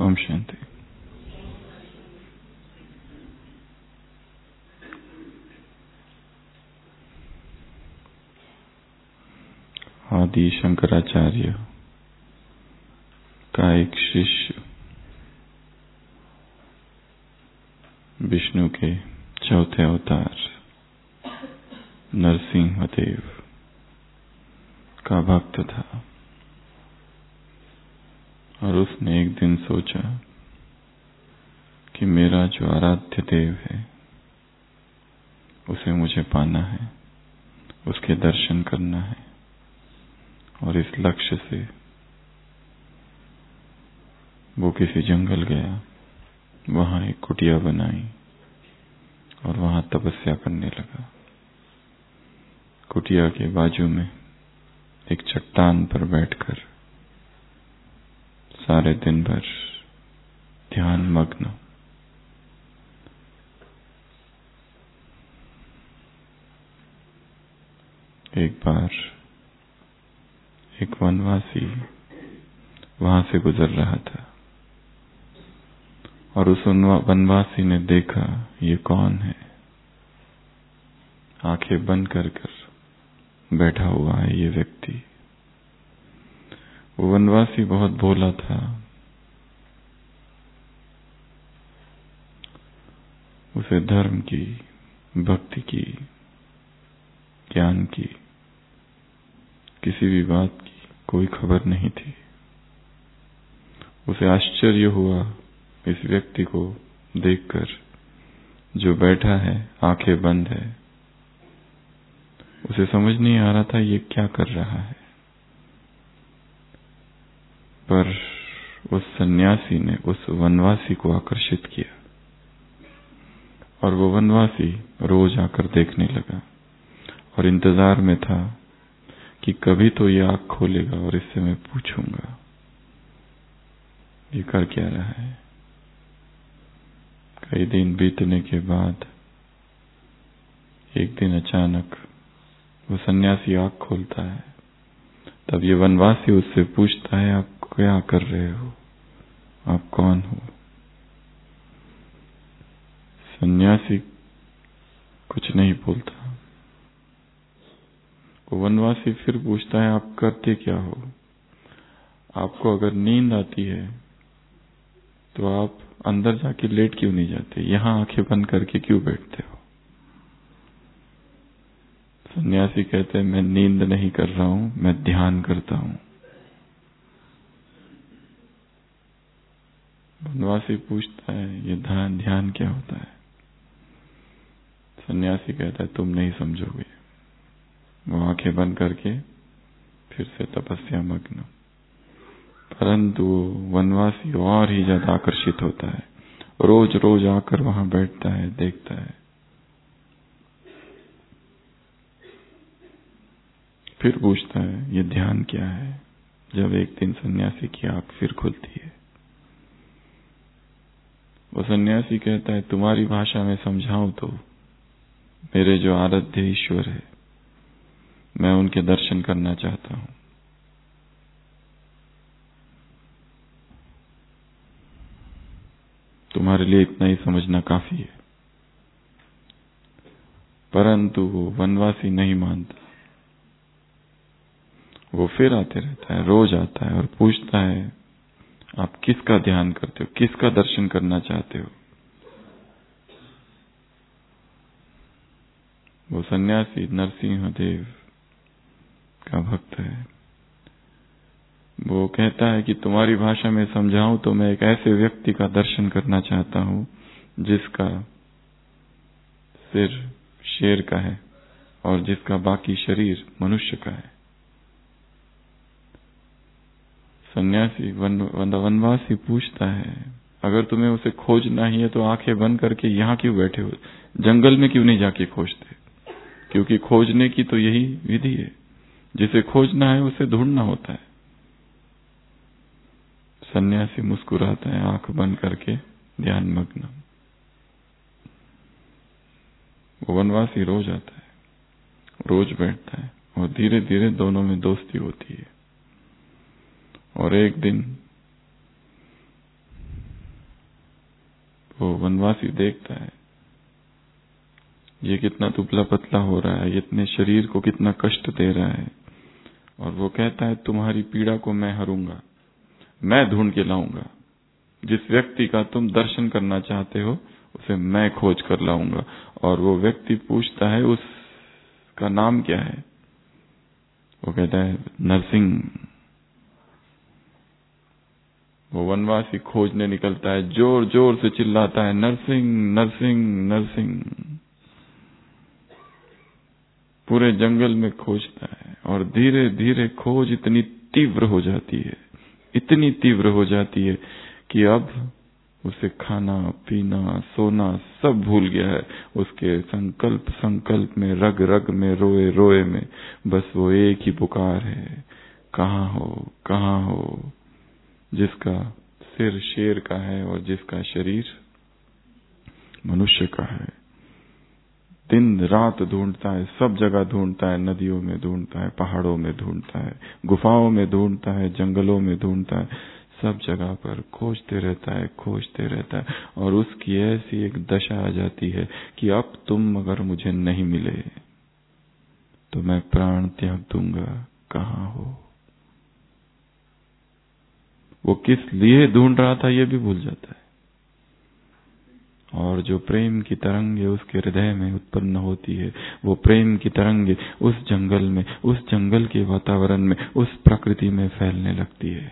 ओम शांति। आदि शंकराचार्य का एक शिष्य विष्णु के चौथे अवतार नरसिंहदेव का भक्त था और उसने एक दिन सोचा कि मेरा जो आराध्य देव है उसे मुझे पाना है, उसके दर्शन करना है। और इस लक्ष्य से वो किसी जंगल गया, वहां एक कुटिया बनाई और वहां तपस्या करने लगा। कुटिया के बाजू में एक चट्टान पर बैठकर सारे दिन भर ध्यान मग्न। एक बार एक वनवासी वहां से गुजर रहा था और उस वनवासी ने देखा ये कौन है। आंखें बंद कर बैठा हुआ है ये व्यक्ति। वो वनवासी बहुत भोला था। उसे धर्म की, भक्ति की, ज्ञान की, किसी भी बात की कोई खबर नहीं थी। उसे आश्चर्य हुआ इस व्यक्ति को देखकर जो बैठा है, आंखें बंद है। उसे समझ नहीं आ रहा था ये क्या कर रहा है। पर उस सन्यासी ने उस वनवासी को आकर्षित किया और वो वनवासी रोज आकर देखने लगा और इंतजार में था कि कभी तो ये आंख खोलेगा और इससे मैं पूछूंगा ये कर क्या रहा है। कई दिन बीतने के बाद एक दिन अचानक वो सन्यासी आंख खोलता है। तब ये वनवासी उससे पूछता है आप क्या कर रहे हो, आप कौन हो। सन्यासी कुछ नहीं बोलता। वो वनवासी फिर पूछता है आप करते क्या हो, आपको अगर नींद आती है तो आप अंदर जाके लेट क्यों नहीं जाते, यहां आंखें बंद करके क्यों बैठते हो। सन्यासी कहते हैं मैं नींद नहीं कर रहा हूं, मैं ध्यान करता हूं। वनवासी पूछता है ये ध्यान क्या होता है। सन्यासी कहता है तुम नहीं समझोगे। वो आंखें बंद करके फिर से तपस्या मग्न। परंतु वनवासी और ही ज्यादा आकर्षित होता है। रोज रोज आकर वहां बैठता है, देखता है। फिर पूछता है ये ध्यान क्या है। जब एक दिन सन्यासी की आंख फिर खुलती है, वो सन्यासी कहता है तुम्हारी भाषा में समझाऊं तो मेरे जो आराध्य ईश्वर है मैं उनके दर्शन करना चाहता हूं। तुम्हारे लिए इतना ही समझना काफी है। परंतु वो वनवासी नहीं मानता। वो फिर आते रहता है, रोज आता है और पूछता है आप किसका ध्यान करते हो, किसका दर्शन करना चाहते हो। वो सन्यासी नरसिंहदेव का भक्त है। वो कहता है कि तुम्हारी भाषा में समझाऊं तो मैं एक ऐसे व्यक्ति का दर्शन करना चाहता हूं जिसका सिर शेर का है और जिसका बाकी शरीर मनुष्य का है। सन्यासी वनवासी पूछता है अगर तुम्हें उसे खोजना ही है तो आंखें बंद करके यहां क्यों बैठे हो, जंगल में क्यों नहीं जाके खोजते। क्योंकि खोजने की तो यही विधि है, जिसे खोजना है उसे ढूंढना होता है। सन्यासी मुस्कुराता है आंख बंद करके ध्यान मग्न। वो वनवासी रोज आता है, रोज बैठता है और धीरे धीरे दोनों में दोस्ती होती है। और एक दिन वनवासी देखता है ये कितना दुबला पतला हो रहा है, ये इतने शरीर को कितना कष्ट दे रहा है, और वो कहता है तुम्हारी पीड़ा को मैं हरूंगा, मैं ढूंढ के लाऊंगा। जिस व्यक्ति का तुम दर्शन करना चाहते हो उसे मैं खोज कर लाऊंगा। और वो व्यक्ति पूछता है उसका नाम क्या है? वो कहता है नरसिंह। वो वनवासी खोजने निकलता है, जोर जोर से चिल्लाता है नरसिंह नरसिंह नरसिंह। पूरे जंगल में खोजता है और धीरे धीरे खोज इतनी तीव्र हो जाती है, इतनी तीव्र हो जाती है कि अब उसे खाना पीना सोना सब भूल गया है। उसके संकल्प संकल्प में, रग रग में, रोए रोए में बस वो एक ही पुकार है, कहाँ हो कहाँ हो। जिसका सिर शेर का है और जिसका शरीर मनुष्य का है, दिन रात ढूंढता है, सब जगह ढूंढता है, नदियों में ढूंढता है, पहाड़ों में ढूंढता है, गुफाओं में ढूंढता है, जंगलों में ढूंढता है, सब जगह पर खोजते रहता है, खोजते रहता है। और उसकी ऐसी एक दशा आ जाती है कि अब तुम अगर मुझे नहीं मिले तो मैं प्राण त्याग दूंगा, कहाँ हो। वो किस लिए ढूंढ रहा था ये भी भूल जाता है। और जो प्रेम की तरंगे उसके हृदय में उत्पन्न होती है, वो प्रेम की तरंगे उस जंगल में, उस जंगल के वातावरण में, उस प्रकृति में फैलने लगती है।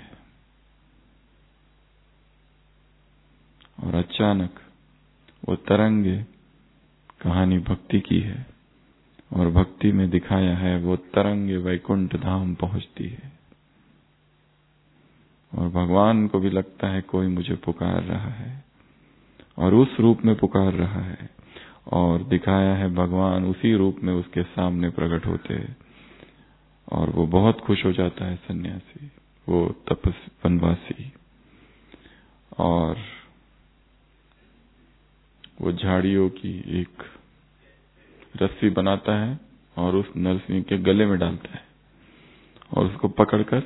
और अचानक वो तरंगे, कहानी भक्ति की है और भक्ति में दिखाया है, वो तरंगे वैकुंठ धाम पहुंचती है। और भगवान को भी लगता है कोई मुझे पुकार रहा है, और उस रूप में पुकार रहा है। और दिखाया है भगवान उसी रूप में उसके सामने प्रकट होते हैं। और वो बहुत खुश हो जाता है सन्यासी, वो तपस्वी वनवासी। और वो झाड़ियों की एक रस्सी बनाता है और उस नरसिंह के गले में डालता है और उसको पकड़कर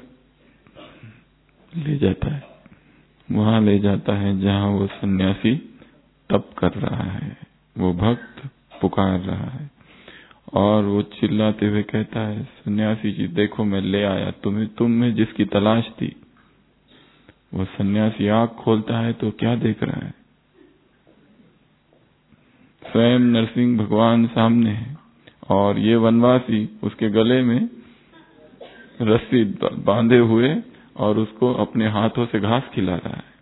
ले जाता है, वहां ले जाता है जहां वो सन्यासी तप कर रहा है, वो भक्त पुकार रहा है। और वो चिल्लाते हुए कहता है, सन्यासी जी देखो मैं ले आया तुम्हें जिसकी तलाश थी। वो सन्यासी आंख खोलता है तो क्या देख रहा है? स्वयं नरसिंह भगवान सामने है और ये वनवासी उसके गले में रस्सी बांधे हुए और उसको अपने हाथों से घास खिला रहा है।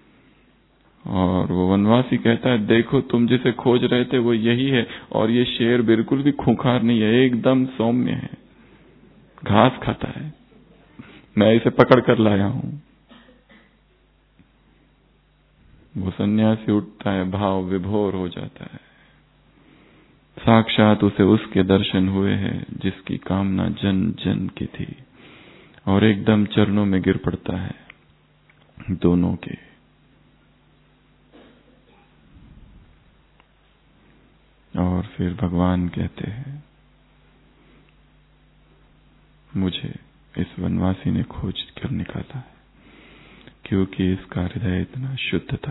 और वो वनवासी कहता है, देखो तुम जिसे खोज रहे थे वो यही है, और ये शेर बिल्कुल भी खूंखार नहीं है, एकदम सौम्य है, घास खाता है, मैं इसे पकड़ कर लाया हूं। वो सन्यासी उठता है, भाव विभोर हो जाता है। साक्षात उसे उसके दर्शन हुए हैं जिसकी कामना जन जन की थी, और एकदम चरणों में गिर पड़ता है दोनों के। और फिर भगवान कहते हैं, मुझे इस वनवासी ने खोज कर निकाला है क्योंकि इसका हृदय इतना शुद्ध था,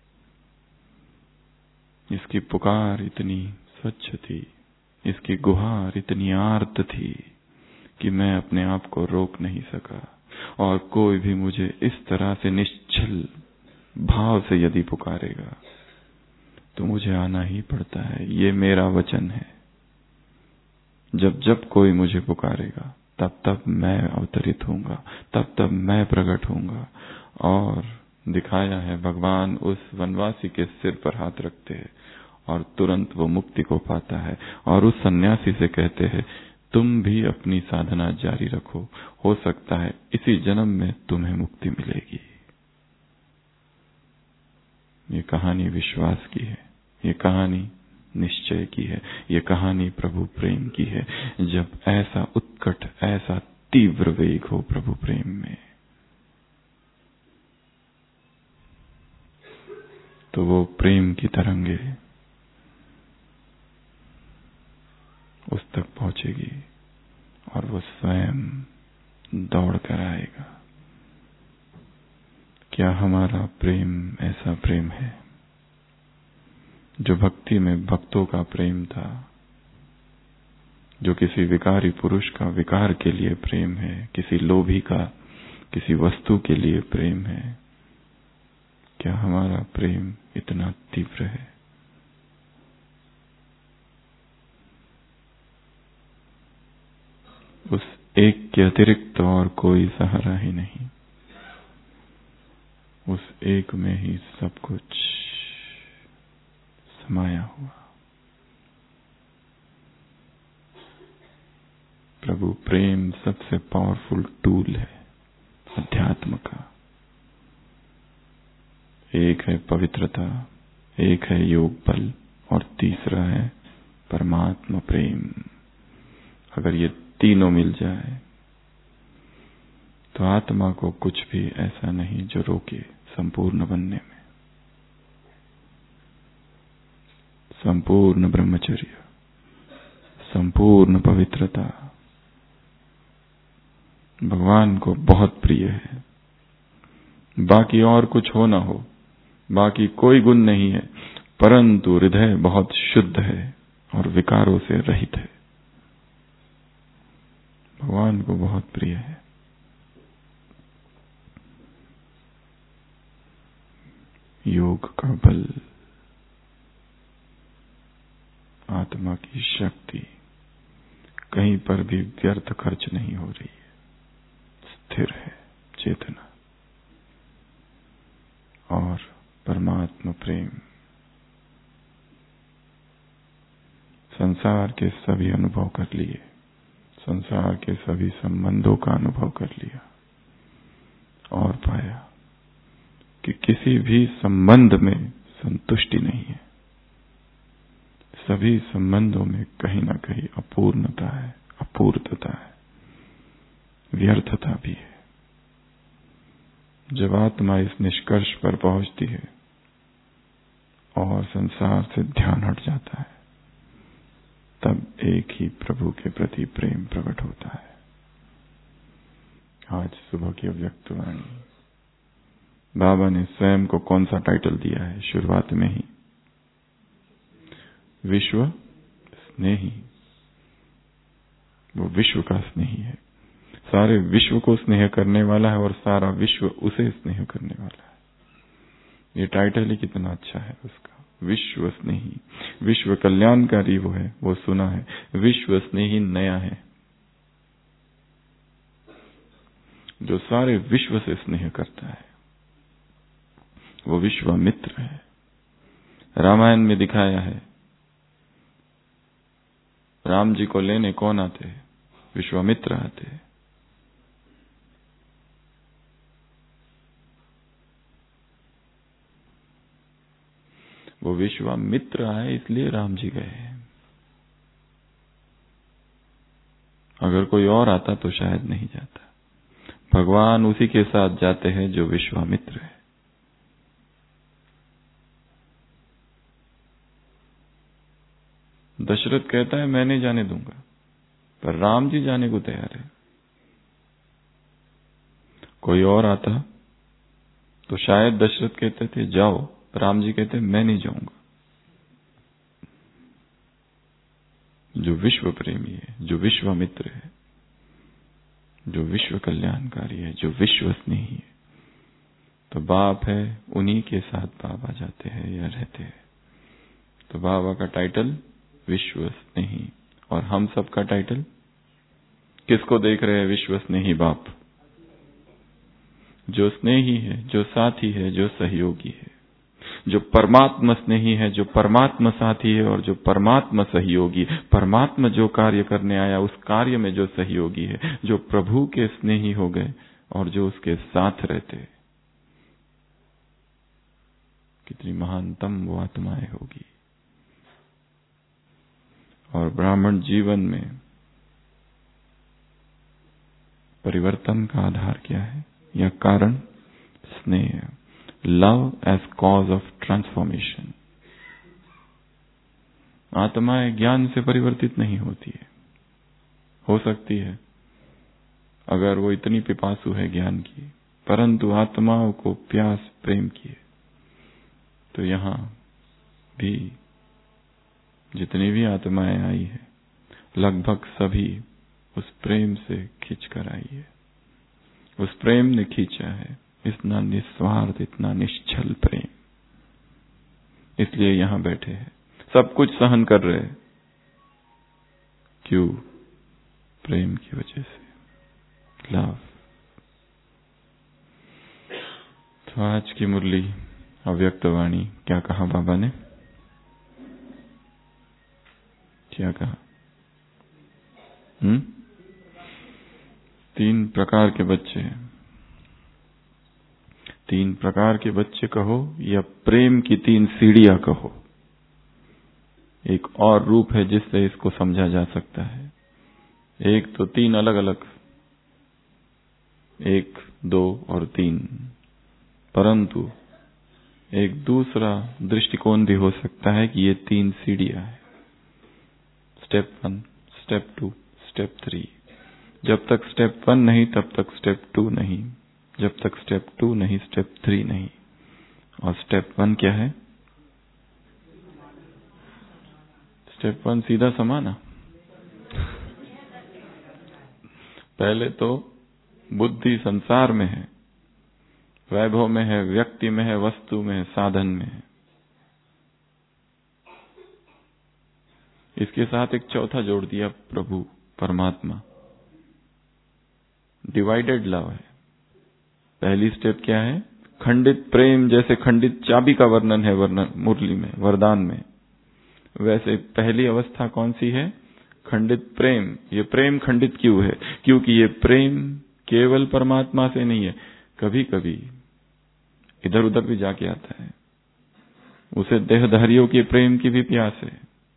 इसकी पुकार इतनी स्वच्छ थी, इसकी गुहार इतनी आर्त थी कि मैं अपने आप को रोक नहीं सका। और कोई भी मुझे इस तरह से निश्चल भाव से यदि पुकारेगा तो मुझे आना ही पड़ता है, ये मेरा वचन है। जब जब कोई मुझे पुकारेगा तब तब मैं अवतरित होऊंगा, तब तब मैं प्रकट होऊंगा। और दिखाया है भगवान उस वनवासी के सिर पर हाथ रखते हैं और तुरंत वो मुक्ति को पाता है। और उस सन्यासी से कहते हैं, तुम भी अपनी साधना जारी रखो, हो सकता है इसी जन्म में तुम्हें मुक्ति मिलेगी। ये कहानी विश्वास की है, ये कहानी निश्चय की है, ये कहानी प्रभु प्रेम की है। जब ऐसा उत्कट, ऐसा तीव्र वेग हो प्रभु प्रेम में, तो वो प्रेम की तरंगे उस तक पहुंचेगी और वो स्वयं दौड़ कर आएगा। क्या हमारा प्रेम ऐसा प्रेम है? जो भक्ति में भक्तों का प्रेम था, जो किसी विकारी पुरुष का विकार के लिए प्रेम है, किसी लोभी का किसी वस्तु के लिए प्रेम है, क्या हमारा प्रेम इतना तीव्र है? उस एक के अतिरिक्त और कोई सहारा ही नहीं, उस एक में ही सब कुछ समाया हुआ। प्रभु प्रेम सबसे पावरफुल टूल है अध्यात्म का। एक है पवित्रता, एक है योग बल और तीसरा है परमात्मा प्रेम। अगर ये तीनों मिल जाए तो आत्मा को कुछ भी ऐसा नहीं जो रोके संपूर्ण बनने में। संपूर्ण ब्रह्मचर्य, संपूर्ण पवित्रता भगवान को बहुत प्रिय है। बाकी और कुछ हो ना हो, बाकी कोई गुण नहीं है, परंतु हृदय बहुत शुद्ध है और विकारों से रहित है। भगवान को बहुत प्रिय है। योग का बल, आत्मा की शक्ति कहीं पर भी व्यर्थ खर्च नहीं हो रही है, स्थिर है चेतना। और परमात्मा प्रेम संसार के सभी अनुभव कर लिए, संसार के सभी संबंधों का अनुभव कर लिया और पाया कि किसी भी संबंध में संतुष्टि नहीं है। सभी संबंधों में कहीं ना कहीं अपूर्णता है, अपूर्तता है, व्यर्थता भी है। जब आत्मा इस निष्कर्ष पर पहुंचती है और संसार से ध्यान हट जाता है, तब एक ही प्रभु के प्रति प्रेम प्रकट होता है। आज सुबह की अव्यक्तवाणी, बाबा ने स्वयं को कौन सा टाइटल दिया है शुरुआत में ही? विश्व स्नेही। वो विश्व का स्नेही है, सारे विश्व को स्नेह करने वाला है और सारा विश्व उसे स्नेह करने वाला है। ये टाइटल ही कितना अच्छा है उसका, विश्व स्नेही। विश्व कल्याणकारी वो है, वो सुना है। विश्व स्नेही नया है, जो सारे विश्व से स्नेह करता है, वो विश्वामित्र है। रामायण में दिखाया है, राम जी को लेने कौन आते? विश्वामित्र आते। वो विश्वामित्र आए इसलिए राम जी गए। अगर कोई और आता तो शायद नहीं जाता। भगवान उसी के साथ जाते हैं जो विश्वामित्र है। दशरथ कहता है मैं नहीं जाने दूंगा, पर राम जी जाने को तैयार है। कोई और आता तो शायद दशरथ कहते थे जाओ, राम जी कहते मैं नहीं जाऊंगा। जो विश्व प्रेमी है, जो विश्वामित्र है, जो विश्व कल्याणकारी है, जो विश्व स्नेही है, तो बाप है, उन्हीं के साथ बाबा जाते हैं या रहते हैं। तो बाबा का टाइटल विश्व स्नेही, और हम सबका टाइटल किसको देख रहे हैं? विश्व स्नेही बाप, जो स्नेही है, जो साथी है, जो सहयोगी है, जो परमात्मा स्नेही है, जो परमात्मा साथी है और जो परमात्मा सहयोगी। परमात्मा जो कार्य करने आया उस कार्य में जो सहयोगी है, जो प्रभु के स्नेही हो गए और जो उसके साथ रहते। कितनी महानतम वो आत्माएं होगी। और ब्राह्मण जीवन में परिवर्तन का आधार क्या है या कारण? स्नेह, love as cause of transformation. आत्माएं ज्ञान से परिवर्तित नहीं होती है। हो सकती है अगर वो इतनी पिपासु है ज्ञान की, परंतु आत्माओं को प्यास प्रेम की है, तो यहां भी जितनी भी आत्माएं आई है लगभग सभी उस प्रेम से खींच कर आई है। उस प्रेम ने खींचा है, इतना निस्वार्थ, इतना निश्चल प्रेम। इसलिए यहां बैठे हैं, सब कुछ सहन कर रहे हैं। क्यों? प्रेम की वजह से, लव। तो आज की मुरली अव्यक्त वाणी, क्या कहा बाबा ने? क्या कहा? 3 प्रकार के बच्चे हैं। 3 प्रकार के बच्चे कहो या प्रेम की 3 सीढ़ियां कहो, एक और रूप है जिससे इसको समझा जा सकता है। एक तो 3 अलग अलग, 1, 2 और 3, परंतु एक दूसरा दृष्टिकोण भी हो सकता है कि ये 3 सीढ़ियां हैं। Step 1, step 2, step 3। जब तक स्टेप 1 नहीं तब तक स्टेप 2 नहीं, जब तक स्टेप 2 नहीं स्टेप 3 नहीं। और स्टेप 1 क्या है? स्टेप 1 सीधा समाना। पहले तो बुद्धि संसार में है, वैभव में है, व्यक्ति में है, वस्तु में है, साधन में है। इसके साथ एक चौथा जोड़ दिया, प्रभु, परमात्मा। डिवाइडेड लव है। पहली स्टेप क्या है? खंडित प्रेम, जैसे खंडित चाबी का वर्णन है मुरली में, वरदान में, वैसे पहली अवस्था कौन सी है? खंडित प्रेम। ये प्रेम खंडित क्यों है? क्योंकि ये प्रेम केवल परमात्मा से नहीं है, कभी कभी इधर उधर भी जाके आता है। उसे देहधारियों के प्रेम की भी प्यास है,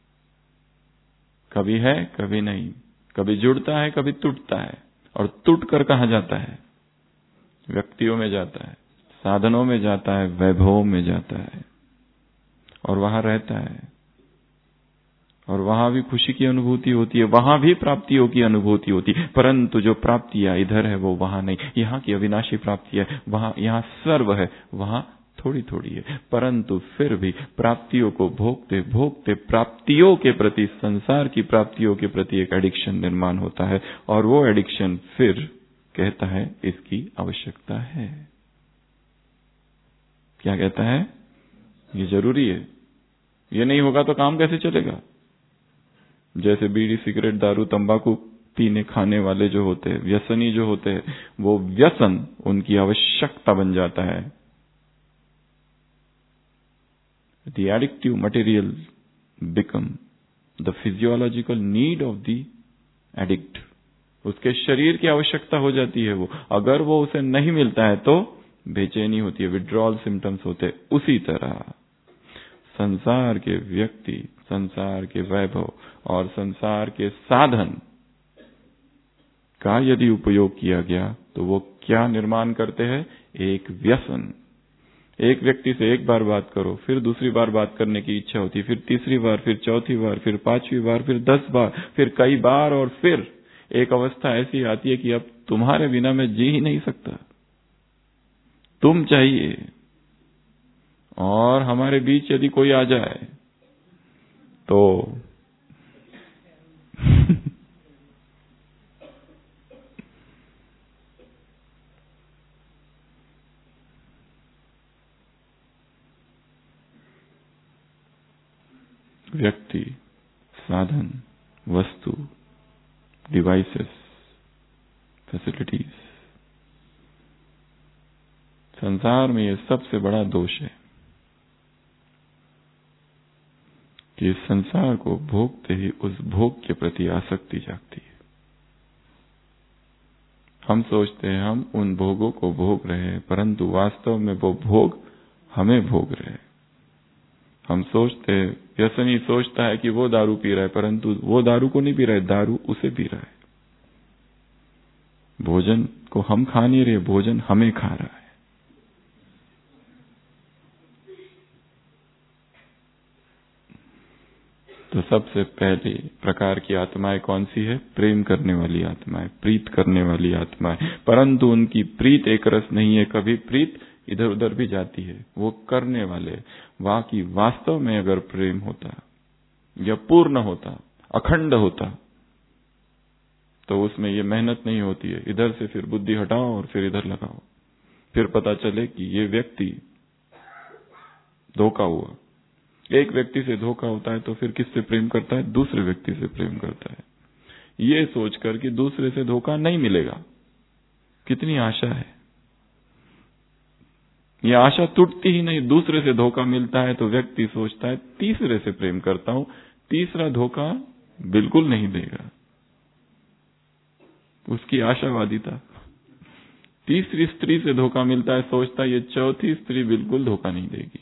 कभी है कभी नहीं, कभी जुड़ता है कभी टूटता है। और टूट कर कहां जाता है? व्यक्तियों में जाता है, साधनों में जाता है, वैभवों में जाता है, और वहां रहता है, और वहां भी खुशी की अनुभूति होती है, वहां भी प्राप्तियों की अनुभूति होती है। परंतु जो प्राप्तियां इधर है वो वहां नहीं। यहां की अविनाशी प्राप्ति है, वहां, यहां सर्व है, वहां थोड़ी थोड़ी है। परंतु फिर भी प्राप्तियों को भोगते भोगते प्राप्तियों के प्रति, संसार की प्राप्तियों के प्रति एक एडिक्शन निर्माण होता है, और वो एडिक्शन फिर कहता है इसकी आवश्यकता है। क्या कहता है? ये जरूरी है, ये नहीं होगा तो काम कैसे चलेगा? जैसे बीड़ी, सिगरेट, दारू, तंबाकू पीने खाने वाले जो होते हैं, व्यसनी जो होते हैं, वो व्यसन उनकी आवश्यकता बन जाता है। The addictive material become the physiological need of the addict. उसके शरीर की आवश्यकता हो जाती है वो। अगर वो उसे नहीं मिलता है तो बेचैनी होती है, विड्रॉल सिम्टम्स होते हैं। उसी तरह संसार के व्यक्ति, संसार के वैभव और संसार के साधन का यदि उपयोग किया गया तो वो क्या निर्माण करते हैं? एक व्यसन। एक व्यक्ति से एक बार बात करो, फिर दूसरी बार बात करने की इच्छा होती है, फिर तीसरी बार, फिर चौथी बार, फिर 5वीं बार, फिर 10 बार, फिर कई बार, और फिर एक अवस्था ऐसी आती है कि अब तुम्हारे बिना मैं जी ही नहीं सकता, तुम चाहिए। और हमारे बीच यदि कोई आ जाए तो व्यक्ति, साधन, वस्तु, डिवाइसेस, फैसिलिटीज, संसार में ये सबसे बड़ा दोष है कि इस संसार को भोगते ही उस भोग के प्रति आसक्ति जागती है। हम सोचते हैं हम उन भोगों को भोग रहे हैं, परंतु वास्तव में वो भोग हमें भोग रहे हैं। हम सोचते हैं, व्यसनी सोचता है कि वो दारू पी रहा है, परंतु वो दारू को नहीं पी रहा है, दारू उसे पी रहा है। भोजन को हम खा नहीं रहे, भोजन हमें खा रहा है। तो सबसे पहली प्रकार की आत्माएं कौन सी है? प्रेम करने वाली आत्माएं, प्रीत करने वाली आत्माएं। परंतु उनकी प्रीत एक रस नहीं है, कभी प्रीत इधर उधर भी जाती है। वो करने वाले, वाकई वास्तव में अगर प्रेम होता या पूर्ण होता, अखंड होता, तो उसमें ये मेहनत नहीं होती है। इधर से फिर बुद्धि हटाओ और फिर इधर लगाओ, फिर पता चले कि ये व्यक्ति धोखा हुआ। एक व्यक्ति से धोखा होता है तो फिर किससे प्रेम करता है? दूसरे व्यक्ति से प्रेम करता है, ये सोचकर कि दूसरे से धोखा नहीं मिलेगा। कितनी आशा है, ये आशा टूटती ही नहीं। दूसरे से धोखा मिलता है तो व्यक्ति सोचता है तीसरे से प्रेम करता हूं, तीसरा धोखा बिल्कुल नहीं देगा। उसकी आशावादिता। तीसरी स्त्री से धोखा मिलता है, सोचता है ये चौथी स्त्री बिल्कुल धोखा नहीं देगी।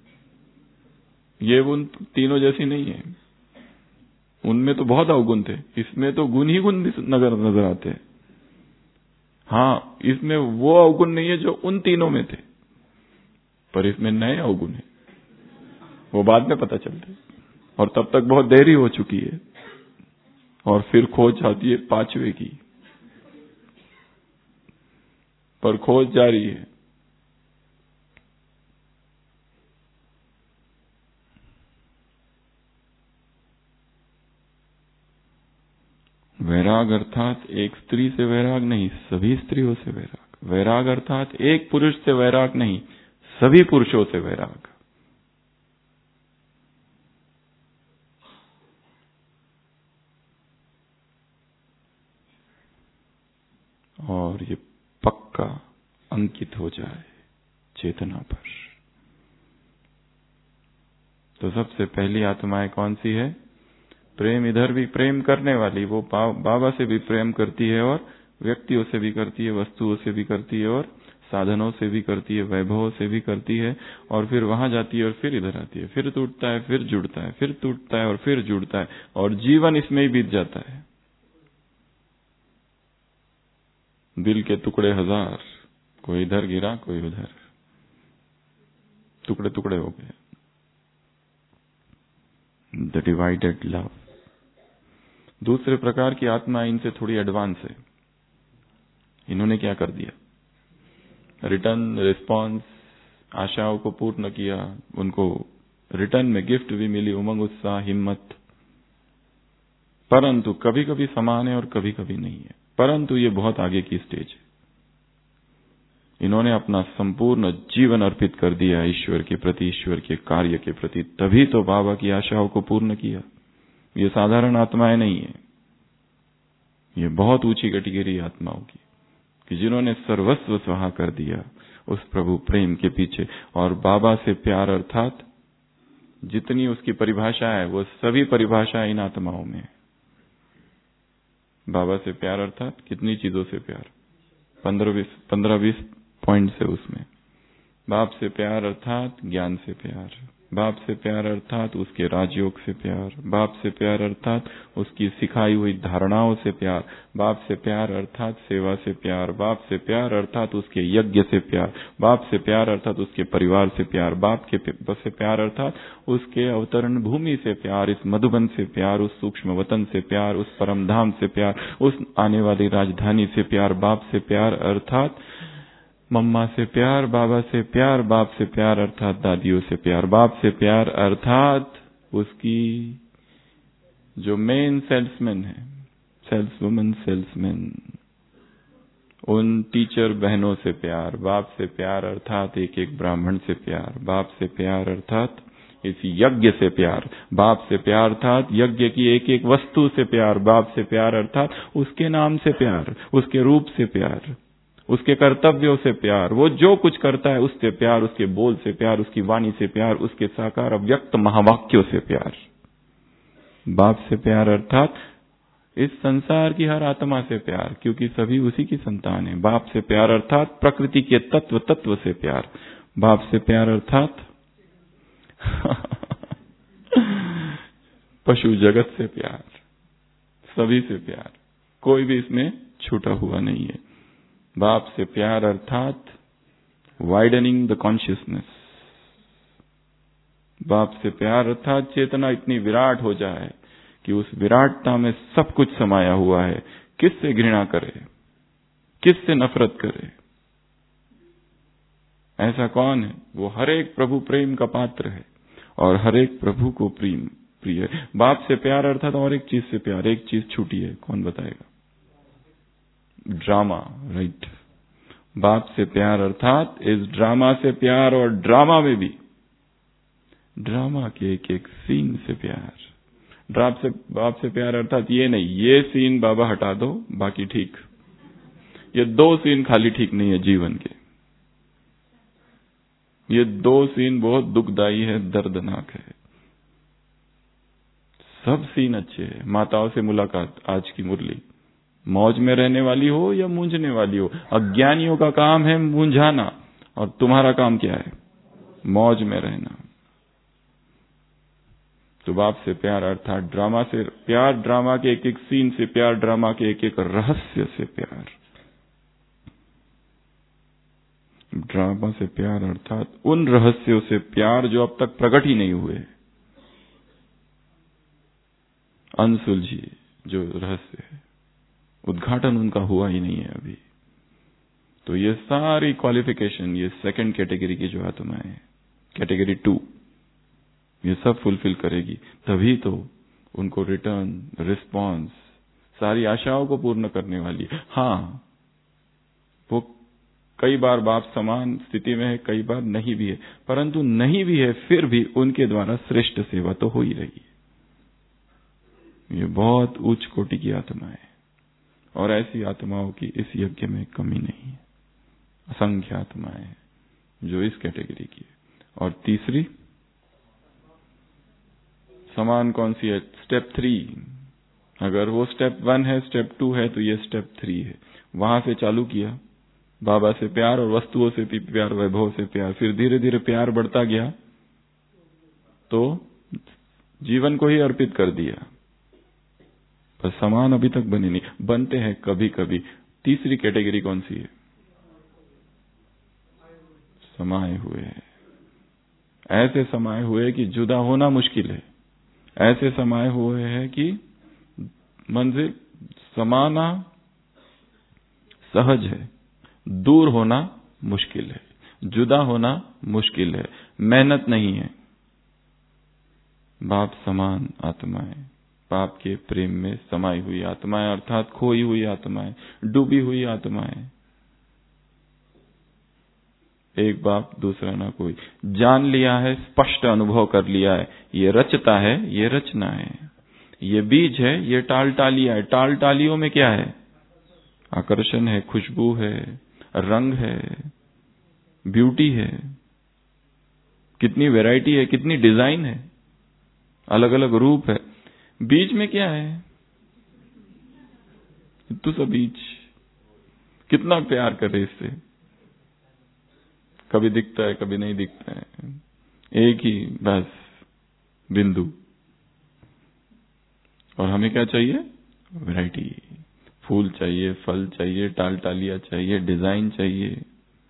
ये उन तीनों जैसी नहीं है, उनमें तो बहुत अवगुण थे, इसमें तो गुण ही गुण नजर आते हैं। हाँ, इसमें वो अवगुण नहीं है जो उन तीनों में थे, पर इसमें नए अवगुण है, वो बाद में पता चलते हैं, और तब तक बहुत देरी हो चुकी है, और फिर खोज आती है पांचवे की, पर खोज जारी है। वैराग अर्थात एक स्त्री से वैराग नहीं, सभी स्त्रियों से वैराग। वैराग अर्थात एक पुरुष से वैराग नहीं, सभी पुरुषों से वैराग। और ये पक्का अंकित हो जाए चेतना पर। तो सबसे पहली आत्माएं कौन सी है? प्रेम इधर भी प्रेम करने वाली, वो बाबा से भी प्रेम करती है, और व्यक्तियों से भी करती है, वस्तुओं से भी करती है, और साधनों से भी करती है, वैभवों से भी करती है, और फिर वहां जाती है और फिर इधर आती है, फिर टूटता है, फिर जुड़ता है, फिर टूटता है और फिर जुड़ता है, और जीवन इसमें ही बीत जाता है। दिल के टुकड़े हजार, कोई इधर गिरा, कोई उधर, टुकड़े टुकड़े हो गए। The divided love. दूसरे प्रकार की आत्मा इनसे थोड़ी एडवांस है। इन्होंने क्या कर दिया? रिटर्न रिस्पॉन्स, आशाओं को पूर्ण किया, उनको रिटर्न में गिफ्ट भी मिली, उमंग, उत्साह, हिम्मत, परंतु कभी कभी समान है और कभी कभी नहीं है। परंतु ये बहुत आगे की स्टेज है। इन्होंने अपना संपूर्ण जीवन अर्पित कर दिया ईश्वर के प्रति, ईश्वर के कार्य के प्रति, तभी तो बाबा की आशाओं को पूर्ण किया। ये साधारण आत्माएं नहीं है, ये बहुत ऊंची कैटेगरी आत्माओं की, कि जिन्होंने सर्वस्व स्वाहा कर दिया उस प्रभु प्रेम के पीछे। और बाबा से प्यार अर्थात जितनी उसकी परिभाषा है, वो सभी परिभाषाएं इन आत्माओं में है। बाबा से प्यार अर्थात कितनी चीजों से प्यार, 15-20 पॉइंट से उसमें। बाप से प्यार अर्थात ज्ञान से प्यार, बाप से प्यार अर्थात उसके राजयोग से प्यार, बाप से प्यार अर्थात उसकी सिखाई हुई धारणाओं से प्यार, बाप से प्यार अर्थात सेवा से प्यार, बाप से प्यार अर्थात उसके यज्ञ से प्यार, बाप से प्यार अर्थात उसके परिवार से प्यार, बाप से प्यार अर्थात उसके अवतरण भूमि से प्यार, इस मधुबन से प्यार, उस सूक्ष्म वतन से प्यार, उस परम धाम से प्यार, उस आने वाली राजधानी से प्यार। बाप से प्यार अर्थात मम्मा से प्यार, बाबा से प्यार, बाप से प्यार अर्थात दादियों से प्यार, बाप से प्यार अर्थात उसकी जो मेन सेल्समैन है, सेल्सवुमन, सेल्समैन, उन टीचर बहनों से प्यार। बाप से प्यार अर्थात एक एक ब्राह्मण से प्यार, बाप से प्यार अर्थात इस यज्ञ से प्यार, बाप से प्यार अर्थात यज्ञ की एक एक वस्तु से प्यार, बाप से प्यार अर्थात उसके नाम से प्यार, उसके रूप से प्यार, उसके कर्तव्यों से प्यार, वो जो कुछ करता है उससे प्यार, उसके बोल से प्यार, उसकी वाणी से प्यार, उसके साकार अव्यक्त महावाक्यों से प्यार। बाप से प्यार अर्थात इस संसार की हर आत्मा से प्यार, क्योंकि सभी उसी की संतान है। बाप से प्यार अर्थात प्रकृति के तत्व से प्यार, बाप से प्यार अर्थात पशु जगत से प्यार, सभी से प्यार, कोई भी इसमें छूटा हुआ नहीं है। बाप से प्यार अर्थात वाइडनिंग द कॉन्शियसनेस, बाप से प्यार अर्थात चेतना इतनी विराट हो जाए कि उस विराटता में सब कुछ समाया हुआ है। किससे घृणा करे, किससे नफरत करे, ऐसा कौन है? वो हर एक प्रभु प्रेम का पात्र है और हर एक प्रभु को प्रिय है। बाप से प्यार अर्थात और एक चीज से प्यार, एक चीज छूटी है, कौन बताएगा? Drama, right. बाप से प्यार अर्थात इस ड्रामा से प्यार, और ड्रामा में भी ड्रामा के एक एक सीन से प्यार। बाप से प्यार अर्थात ये नहीं, ये सीन बाबा हटा दो बाकी ठीक। ये 2 सीन खाली ठीक नहीं है जीवन के, ये 2 सीन बहुत दुखदाई है, दर्दनाक है। सब सीन अच्छे हैं। माताओं से मुलाकात, आज की मुरली, मौज में रहने वाली हो या मूंझने वाली हो, अज्ञानियों का काम है मूंझाना, और तुम्हारा काम क्या है? मौज में रहना। तो बाप से प्यार अर्थात ड्रामा से प्यार, ड्रामा के एक एक सीन से प्यार, ड्रामा के एक एक रहस्य से प्यार। ड्रामा से प्यार अर्थात उन रहस्यों से प्यार जो अब तक प्रकट ही नहीं हुए, अनसुलझी जो रहस्य है, उद्घाटन उनका हुआ ही नहीं है अभी। तो ये सारी क्वालिफिकेशन, ये सेकंड कैटेगरी की जो आत्माएं है, कैटेगरी 2, ये सब फुलफिल करेगी, तभी तो उनको रिटर्न, रिस्पॉन्स, सारी आशाओं को पूर्ण करने वाली है। हाँ, वो कई बार बाप समान स्थिति में है, कई बार नहीं भी है, परंतु नहीं भी है फिर भी उनके द्वारा श्रेष्ठ सेवा तो हो ही रही है। ये बहुत उच्च कोटि की आत्मा है, और ऐसी आत्माओं की इस यज्ञ में कमी नहीं है। असंख्य आत्माएं हैं जो इस कैटेगरी की है। और तीसरी समान कौन सी है? स्टेप 3। अगर वो स्टेप 1 है, स्टेप 2 है, तो ये स्टेप 3 है। वहां से चालू किया, बाबा से प्यार और वस्तुओं से भी प्यार, वैभव से प्यार, फिर धीरे धीरे प्यार बढ़ता गया तो जीवन को ही अर्पित कर दिया। पर समान अभी तक बने नहीं, बनते हैं कभी कभी। तीसरी कैटेगरी कौन सी है? समाये हुए हैं। ऐसे समाये हुए कि जुदा होना मुश्किल है, ऐसे समाये हुए हैं कि मंजिल समाना सहज है, दूर होना मुश्किल है, जुदा होना मुश्किल है, मेहनत नहीं है। बाप समान आत्माएं, बाप के प्रेम में समाई हुई आत्माएं, अर्थात खोई हुई आत्माएं, डूबी हुई आत्माएं। एक बाप दूसरा ना कोई, जान लिया है, स्पष्ट अनुभव कर लिया है, ये रचता है, ये रचना है, ये बीज है, ये टाल टालिया है। टाल टालियों में क्या है? आकर्षण है, खुशबू है, रंग है, ब्यूटी है, कितनी वैरायटी है, कितनी डिजाइन है, अलग अलग रूप है। बीज में क्या है? तो सब बीज, कितना प्यार करे इससे, कभी दिखता है कभी नहीं दिखता है, एक ही बस बिंदु। और हमें क्या चाहिए? वैरायटी, फूल चाहिए, फल चाहिए, टाल टालिया चाहिए, डिजाइन चाहिए।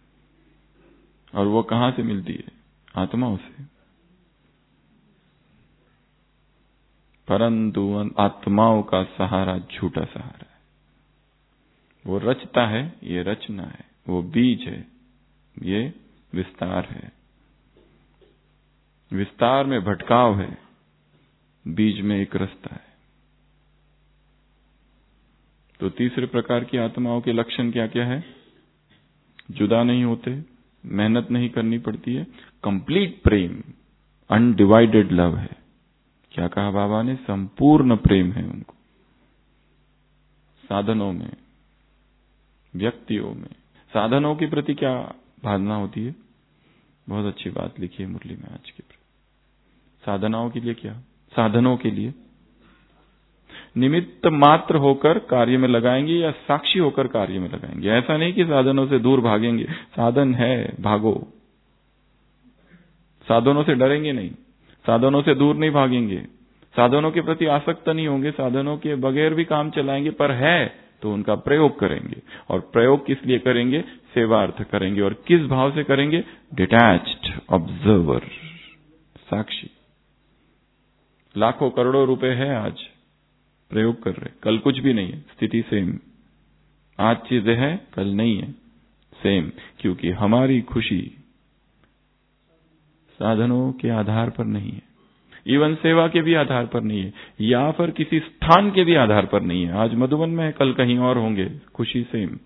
और वो कहां से मिलती है? आत्माओं से। परंतु आत्माओं का सहारा झूठा सहारा है। वो रचता है, ये रचना है, वो बीज है, ये विस्तार है। विस्तार में भटकाव है, बीज में एक रास्ता है। तो तीसरे प्रकार की आत्माओं के लक्षण क्या क्या है? जुदा नहीं होते, मेहनत नहीं करनी पड़ती है, कंप्लीट प्रेम, अनडिवाइडेड लव है। क्या कहा बाबा ने? संपूर्ण प्रेम है उनको, साधनों में, व्यक्तियों में। साधनों के प्रति क्या भावना होती है? बहुत अच्छी बात लिखी है मुरली में आज के। साधनाओं के लिए क्या? साधनों के लिए निमित्त मात्र होकर कार्य में लगाएंगे या साक्षी होकर कार्य में लगाएंगे। ऐसा नहीं कि साधनों से दूर भागेंगे, साधन है भागो, साधनों से डरेंगे नहीं, साधनों से दूर नहीं भागेंगे, साधनों के प्रति आसक्त नहीं होंगे, साधनों के बगैर भी काम चलाएंगे, पर है तो उनका प्रयोग करेंगे। और प्रयोग किस लिए करेंगे? सेवार्थ करेंगे। और किस भाव से करेंगे? डिटैच्ड ऑब्जर्वर, साक्षी। लाखों करोड़ों रुपए है आज, प्रयोग कर रहे, कल कुछ भी नहीं है, स्थिति सेम। आज चीजें हैं, कल नहीं है, सेम। क्योंकि हमारी खुशी साधनों के आधार पर नहीं है। इवन सेवा के भी आधार पर नहीं है, या फिर किसी स्थान के भी आधार पर नहीं है। आज मधुबन में है, कल कहीं और होंगे, खुशी सेम।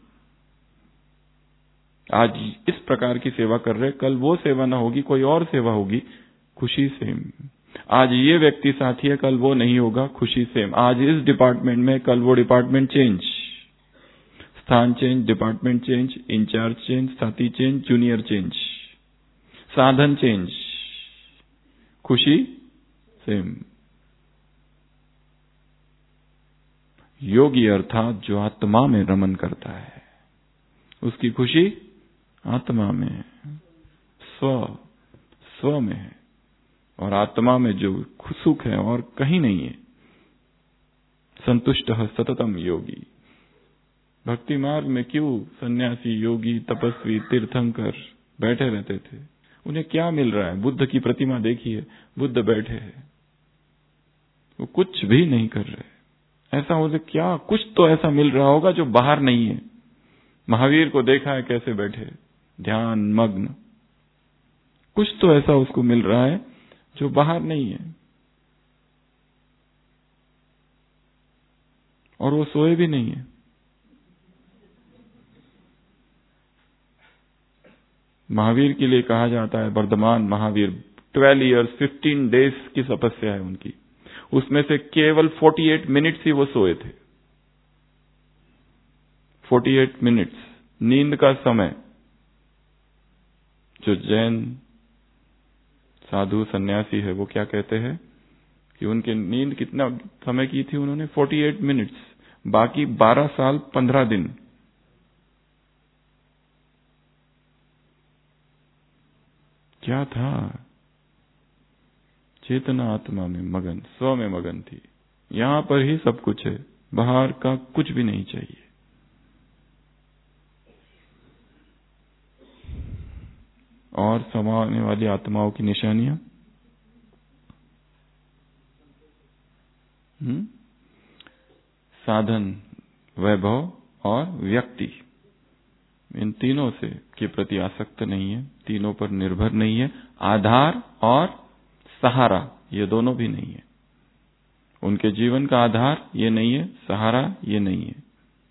आज इस प्रकार की सेवा कर रहे, कल वो सेवा ना होगी, कोई और सेवा होगी, खुशी सेम। आज ये व्यक्ति साथी है, कल वो नहीं होगा, खुशी सेम। आज इस डिपार्टमेंट में, कल वो डिपार्टमेंट चेंज, स्थान change, department change, incharge change, साथी चेंज, जूनियर चेंज, साधन चेंज, खुशी सेम। योगी अर्थात जो आत्मा में रमन करता है, उसकी खुशी आत्मा में है, स्व में है, और आत्मा में जो सुख है और कहीं नहीं है। संतुष्ट सततम योगी। भक्ति मार्ग में क्यों सन्यासी, योगी, तपस्वी, तीर्थंकर बैठे रहते थे? उन्हें क्या मिल रहा है? बुद्ध की प्रतिमा देखिए, बुद्ध बैठे हैं, वो कुछ भी नहीं कर रहे। ऐसा उसे क्या, कुछ तो ऐसा मिल रहा होगा जो बाहर नहीं है। महावीर को देखा है कैसे बैठे, ध्यान मग्न, कुछ तो ऐसा उसको मिल रहा है जो बाहर नहीं है। और वो सोए भी नहीं है। महावीर के लिए कहा जाता है, वर्धमान महावीर 12 इयर्स 15 डेज की तपस्या है उनकी, उसमें से केवल 48 मिनट्स ही वो सोए थे। 48 मिनट्स नींद का समय। जो जैन साधु सन्यासी है वो क्या कहते हैं कि उनकी नींद कितना समय की थी उन्होंने? 48 मिनट्स। बाकी 12 साल 15 दिन। क्या था? चेतना आत्मा में मगन, स्व में मगन थी। यहां पर ही सब कुछ है, बाहर का कुछ भी नहीं चाहिए। और समाने वाली आत्माओं की निशानियां, साधन, वैभव और व्यक्ति, इन तीनों से के प्रति आसक्त नहीं है, तीनों पर निर्भर नहीं है। आधार और सहारा ये दोनों भी नहीं है। उनके जीवन का आधार ये नहीं है, सहारा ये नहीं है।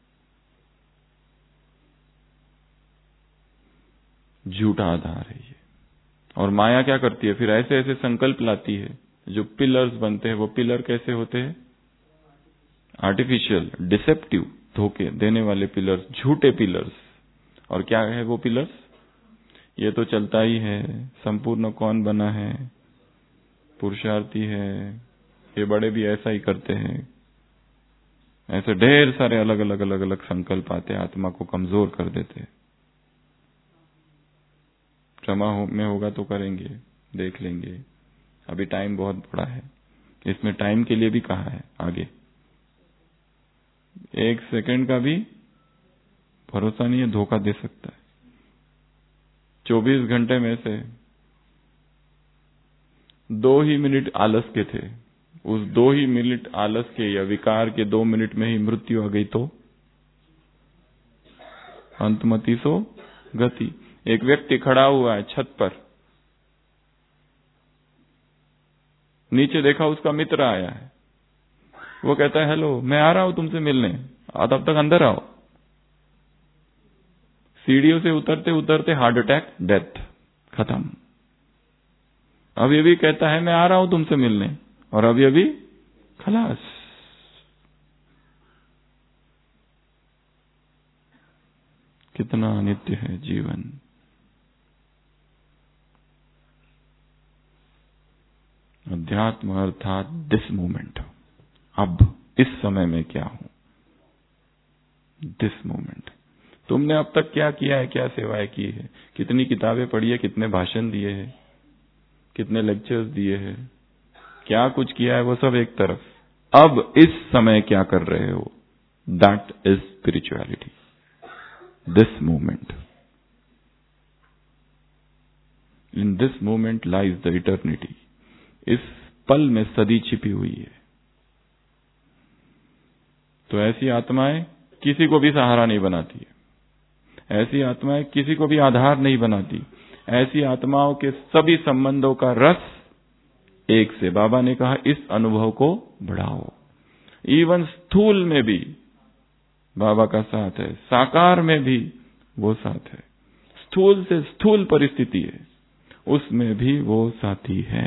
झूठा आधार है ये। और माया क्या करती है फिर? ऐसे ऐसे संकल्प लाती है, जो पिलर्स बनते हैं वो पिलर कैसे होते हैं? आर्टिफिशियल, डिसेप्टिव, धोखे देने वाले पिलर्स, झूठे पिलर्स। और क्या है वो पिलर्स? ये तो चलता ही है, संपूर्ण कौन बना है, पुरुषार्थी है, ये बड़े भी ऐसा ही करते हैं। ऐसे ढेर सारे अलग अलग अलग अलग संकल्प आते हैं, आत्मा को कमजोर कर देते हैं। क्षमा में होगा तो करेंगे, देख लेंगे, अभी टाइम बहुत बड़ा है। इसमें टाइम के लिए भी कहा है आगे, 1 सेकंड का भी भरोसा नहीं है, धोखा दे सकता है। 24 घंटे में से 2 ही मिनट आलस के थे, उस 2 ही मिनट आलस के या विकार के 2 मिनट में ही मृत्यु आ गई तो अंतमति सो गति। एक व्यक्ति खड़ा हुआ है छत पर, नीचे देखा उसका मित्र आया है, वो कहता है हेलो मैं आ रहा हूं तुमसे मिलने, तब तक अंदर आओ। सीढ़ियों से उतरते उतरते हार्ट अटैक, डेथ, खत्म। अब ये भी कहता है मैं आ रहा हूं तुमसे मिलने, और अभी अभी खलास। कितना अनित्य है जीवन। अध्यात्म अर्थात दिस मोमेंट, अब इस समय में क्या हूं, दिस मोमेंट। तुमने अब तक क्या किया है, क्या सेवाएं की है, कितनी किताबें पढ़ी है, कितने भाषण दिए हैं, कितने लेक्चर्स दिए हैं, क्या कुछ किया है, वो सब एक तरफ। अब इस समय क्या कर रहे हो, that is spirituality, this moment. In this moment lies the eternity. इस पल में सदी छिपी हुई है। तो ऐसी आत्माएं किसी को भी सहारा नहीं बनाती है, ऐसी आत्माएं किसी को भी आधार नहीं बनाती। ऐसी आत्माओं के सभी संबंधों का रस एक से। बाबा ने कहा इस अनुभव को बढ़ाओ। इवन स्थूल में भी बाबा का साथ है, साकार में भी वो साथ है, स्थूल से स्थूल परिस्थिति है उसमें भी वो साथी है।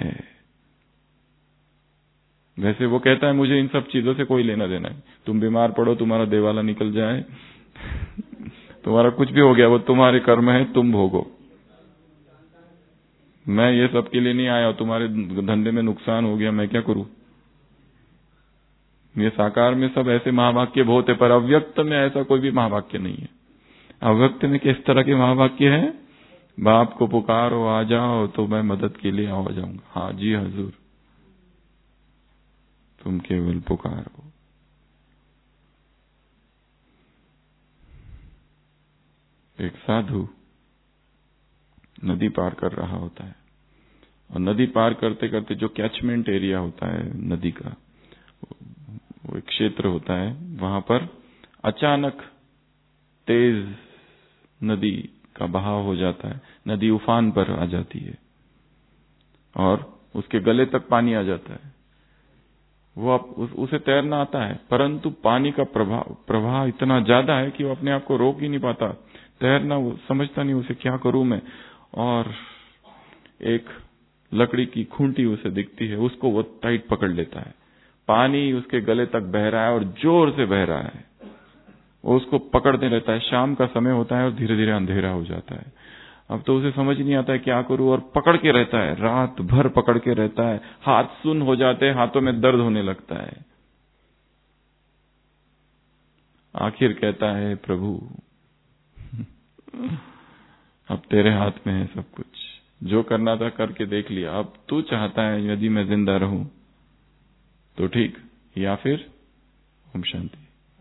वैसे वो कहता है मुझे इन सब चीजों से कोई लेना देना है, तुम बीमार पड़ो, तुम्हारा देवाला निकल जाए, तुम्हारा कुछ भी हो गया, वो तुम्हारे कर्म है, तुम भोगो, मैं ये सब के लिए नहीं आया, तुम्हारे धंधे में नुकसान हो गया, मैं क्या करूं। ये साकार में सब ऐसे महावाक्य बहुत है, पर अव्यक्त में ऐसा कोई भी महावाक्य नहीं है। अव्यक्त में किस तरह के महावाक्य है? बाप को पुकारो आ जाओ तो मैं मदद के लिए आ जाऊंगा। हाँ जी हजूर, तुम केवल पुकारो। एक साधु नदी पार कर रहा होता है और नदी पार करते करते जो कैचमेंट एरिया होता है नदी का, वो एक क्षेत्र होता है, वहां पर अचानक तेज नदी का बहाव हो जाता है, नदी उफान पर आ जाती है और उसके गले तक पानी आ जाता है। वो उसे तैरना आता है, परंतु पानी का प्रवाह इतना ज्यादा है कि वो अपने आप को रोक ही नहीं पाता, तैरना वो समझता नहीं उसे क्या करूं मैं। और एक लकड़ी की खूंटी उसे दिखती है, उसको वो टाइट पकड़ लेता है। पानी उसके गले तक बह रहा है और जोर से बह रहा है, वो उसको पकड़ने रहता है। शाम का समय होता है और धीरे धीरे अंधेरा हो जाता है। अब तो उसे समझ नहीं आता है क्या करूं, और पकड़ के रहता है, रात भर पकड़ के रहता है। हाथ सुन्न हो जाते हैं, हाथों में दर्द होने लगता है। आखिर कहता है प्रभु अब तेरे हाथ में है सब कुछ, जो करना था करके देख लिया, अब तू चाहता है यदि मैं जिंदा रहूं तो ठीक, या फिर ओम शांति,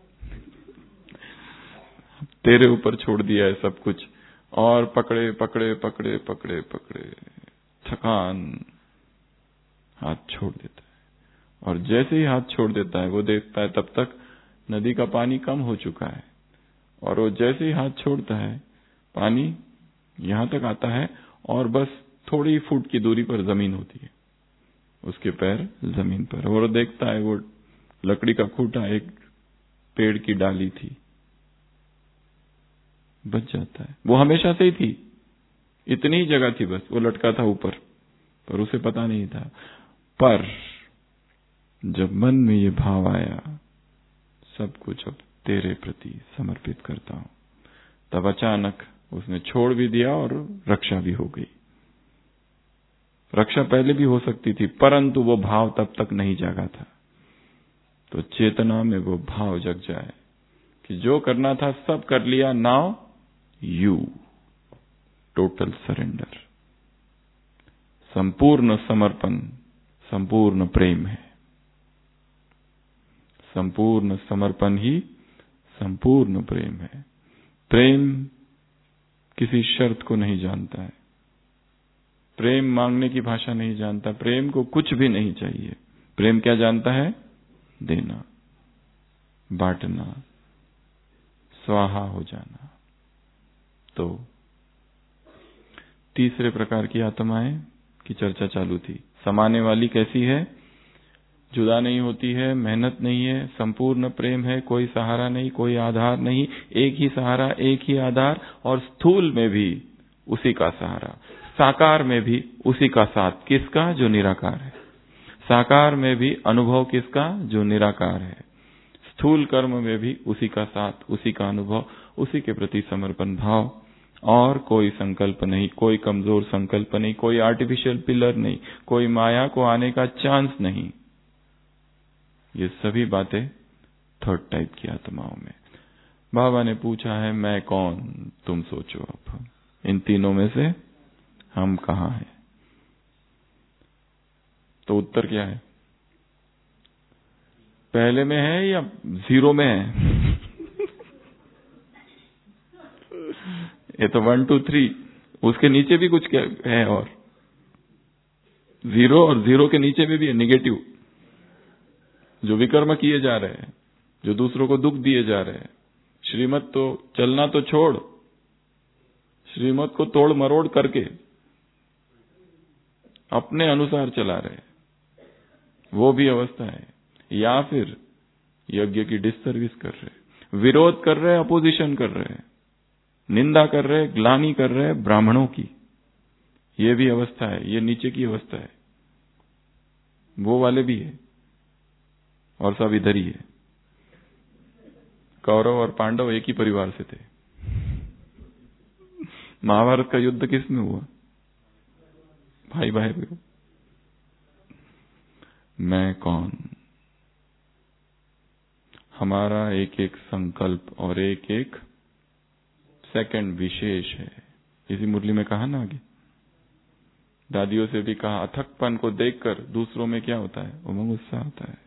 तेरे ऊपर छोड़ दिया है सब कुछ। और पकड़े पकड़े पकड़े पकड़े पकड़े थकान, हाथ छोड़ देता है। और जैसे ही हाथ छोड़ देता है वो देखता है तब तक नदी का पानी कम हो चुका है, और वो जैसे ही हाथ छोड़ता है पानी यहां तक आता है और बस थोड़ी फुट की दूरी पर जमीन होती है, उसके पैर जमीन पर। और देखता है वो लकड़ी का खूंटा एक पेड़ की डाली थी, बच जाता है। वो हमेशा से ही थी, इतनी ही जगह थी बस, वो लटका था ऊपर, पर उसे पता नहीं था। पर जब मन में ये भाव आया सब कुछ अब तेरे प्रति समर्पित करता हूं, तब अचानक उसने छोड़ भी दिया और रक्षा भी हो गई। रक्षा पहले भी हो सकती थी, परंतु वो भाव तब तक नहीं जागा था। तो चेतना में वो भाव जग जाए कि जो करना था सब कर लिया, नाउ यू, टोटल सरेंडर, संपूर्ण समर्पण, संपूर्ण प्रेम है। संपूर्ण समर्पण ही संपूर्ण प्रेम है। प्रेम किसी शर्त को नहीं जानता है, प्रेम मांगने की भाषा नहीं जानता, प्रेम को कुछ भी नहीं चाहिए। प्रेम क्या जानता है? देना, बांटना, स्वाहा हो जाना। तो तीसरे प्रकार की आत्माएं की चर्चा चालू थी। समाने वाली कैसी है? जुदा नहीं होती है, मेहनत नहीं है, संपूर्ण प्रेम है, कोई सहारा नहीं, कोई आधार नहीं, एक ही सहारा, एक ही आधार, और स्थूल में भी उसी का सहारा, साकार में भी उसी का साथ। किसका? जो निराकार है। साकार में भी अनुभव किसका? जो निराकार है। स्थूल कर्म में भी उसी का साथ, उसी का अनुभव, उसी के प्रति समर्पण भाव, और कोई संकल्प नहीं, कोई कमजोर संकल्प नहीं, कोई आर्टिफिशियल पिलर नहीं, कोई माया को आने का चांस नहीं। ये सभी बातें थर्ड टाइप की आत्माओं में। बाबा ने पूछा है मैं कौन? तुम सोचो अब इन तीनों में से हम कहां हैं? तो उत्तर क्या है? पहले में है या जीरो में है? ये तो 1 2 3, उसके नीचे भी कुछ क्या है? और जीरो, और जीरो के नीचे में भी है निगेटिव, जो विकर्म किए जा रहे हैं, जो दूसरों को दुख दिए जा रहे हैं। श्रीमत तो चलना तो छोड़, श्रीमत को तोड़ मरोड़ करके अपने अनुसार चला रहे हैं। वो भी अवस्था है। या फिर यज्ञ की डिससर्विस कर रहे, विरोध कर रहे, अपोजिशन कर रहे, निंदा कर रहे, ग्लानि कर रहे ब्राह्मणों की, ये भी अवस्था है। ये नीचे की अवस्था है, वो वाले भी है और सब इधर ही है। कौरव और पांडव एक ही परिवार से थे। महाभारत का युद्ध किसमें हुआ? भाई भाई में। मैं कौन? हमारा एक एक संकल्प और एक एक सेकंड विशेष है। इसी मुरली में कहा ना आगे, दादियों से भी कहा, अथकपन को देखकर दूसरों में क्या होता है? उमंग, उत्साह होता है।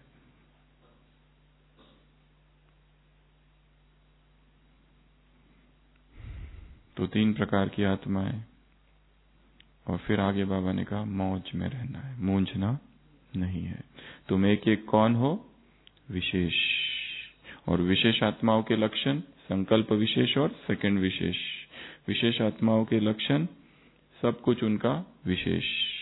तो 3 प्रकार की आत्माएं। और फिर आगे बाबा ने कहा मौज में रहना है, मूंझना नहीं है। तुम एक एक कौन हो? विशेष। और विशेष आत्माओं के लक्षण संकल्प विशेष और सेकंड विशेष। विशेष आत्माओं के लक्षण सब कुछ उनका विशेष।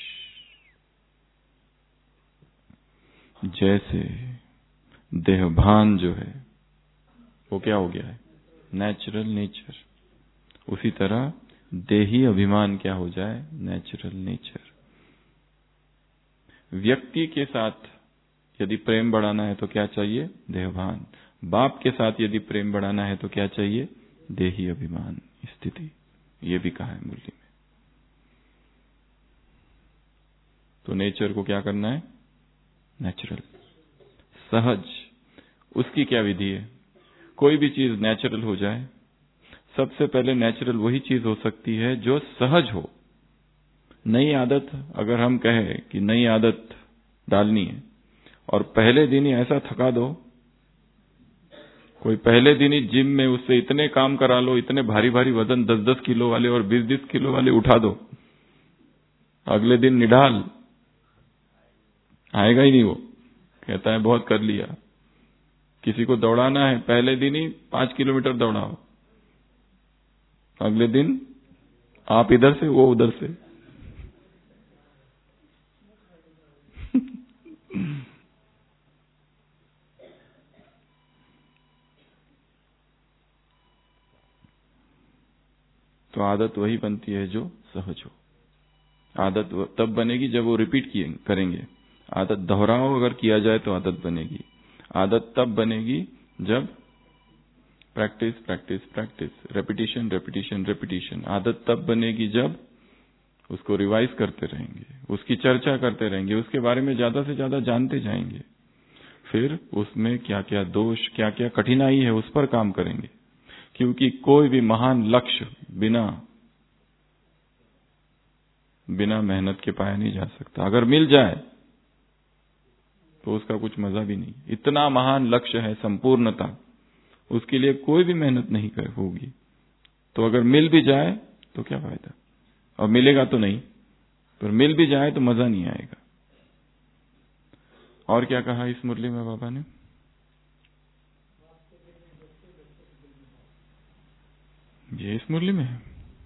जैसे देहभान जो है वो क्या हो गया है? Natural nature. उसी तरह देही अभिमान क्या हो जाए? Natural nature. व्यक्ति के साथ यदि प्रेम बढ़ाना है तो क्या चाहिए? देहभान। बाप के साथ यदि प्रेम बढ़ाना है तो क्या चाहिए? देही अभिमान स्थिति। ये भी कहा है मुरली में। तो नेचर को क्या करना है? नेचुरल, सहज। उसकी क्या विधि है? कोई भी चीज नेचुरल हो जाए। सबसे पहले नेचुरल वही चीज हो सकती है जो सहज हो। नई आदत, अगर हम कहें कि नई आदत डालनी है और पहले दिन ही ऐसा थका दो, कोई पहले दिन ही जिम में उससे इतने काम करा लो, इतने भारी भारी वजन 10-10 किलो वाले और 20-20 किलो वाले उठा दो, अगले दिन निढाल, आएगा ही नहीं। वो कहता है बहुत कर लिया। किसी को दौड़ाना है, पहले दिन ही 5 किलोमीटर दौड़ाओ, अगले दिन आप इधर से वो उधर से। तो आदत वही बनती है जो सहज हो। आदत तब बनेगी जब वो रिपीट करेंगे। आदत दोहराओ अगर किया जाए तो आदत बनेगी। आदत तब बनेगी जब practice practice practice, repetition repetition repetition. आदत तब बनेगी जब उसको रिवाइज करते रहेंगे, उसकी चर्चा करते रहेंगे, उसके बारे में ज्यादा से ज्यादा जानते जाएंगे। फिर उसमें क्या क्या दोष, क्या क्या कठिनाई है, उस पर काम करेंगे। क्योंकि कोई भी महान लक्ष्य बिना मेहनत के पाया नहीं जा सकता। अगर मिल जाए तो उसका कुछ मजा भी नहीं। इतना महान लक्ष्य है संपूर्णता, उसके लिए कोई भी मेहनत नहीं होगी। तो अगर मिल भी जाए तो क्या फायदा? और मिलेगा तो नहीं, पर मिल भी जाए तो मजा नहीं आएगा। और क्या कहा इस मुरली में बाबा ने? ये इस मुरली में है।